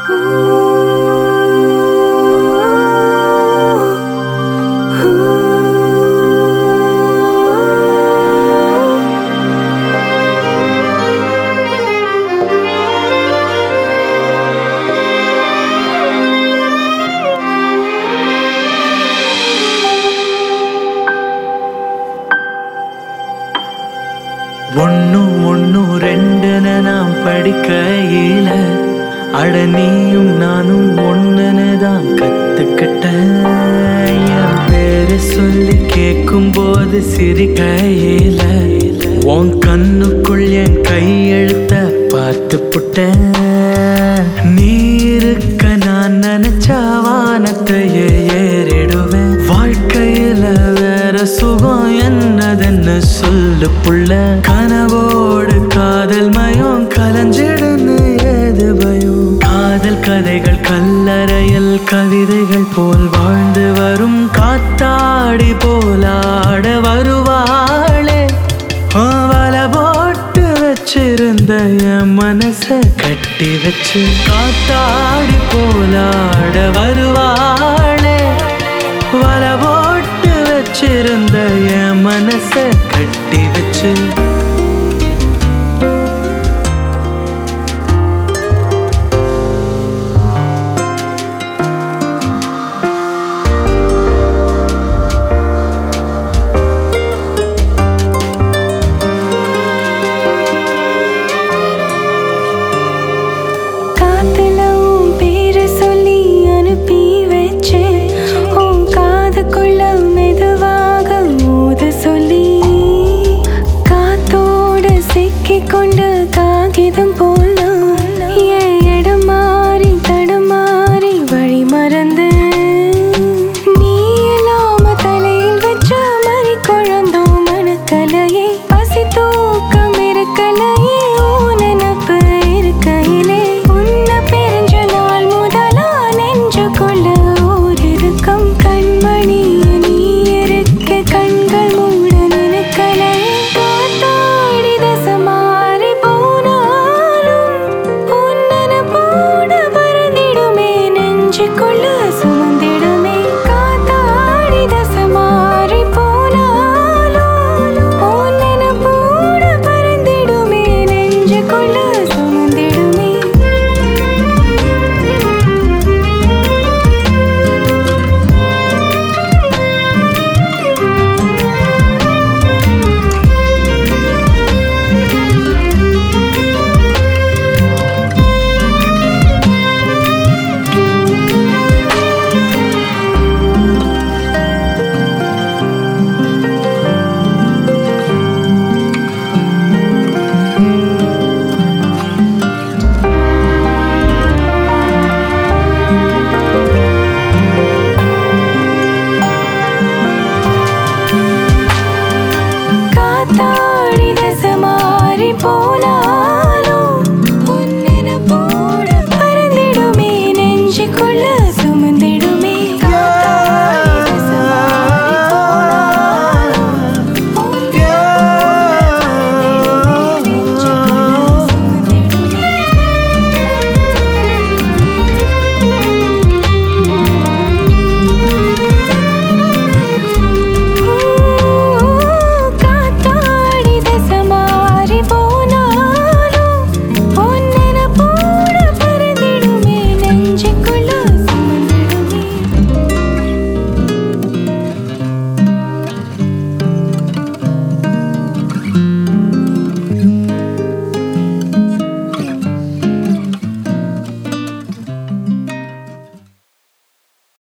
ஒன்னு ஒன்னு ரெண்டுன்னு நாம் படிக்கையில அட நீயும் நானும் ஒண்ணுன்னு தான் கத்துக்கிட்டேன். என் பேரு சொல்லி கேட்கும் போது சிரிக்கையில உன் கண்ணுக்குள் என் கையெழுத்த பார்த்து புட்டேன். நீ இருக்க நான் நினைச்சா வானத்தையே ஏறிடுவேன். வாழ்க்கையில வேற சுகம் என்னதுன்னு சொல்லு புள்ள. கனவோடு காதல் மயம் கலஞ்சிடுன்னு ஏது பயம். காதல் கதைகள் கல்லறையில் கவிதைகள் போல் வாழ்ந்து வரும் காத்தாடி போலாட வருவாளே. வல போட்டு வச்சிருந்த என் மனச கட்டி வச்சு காத்தாடி போலாட வருவாளே. வல போட்டு வச்சிருந்த என் மனச கட்டி வச்சு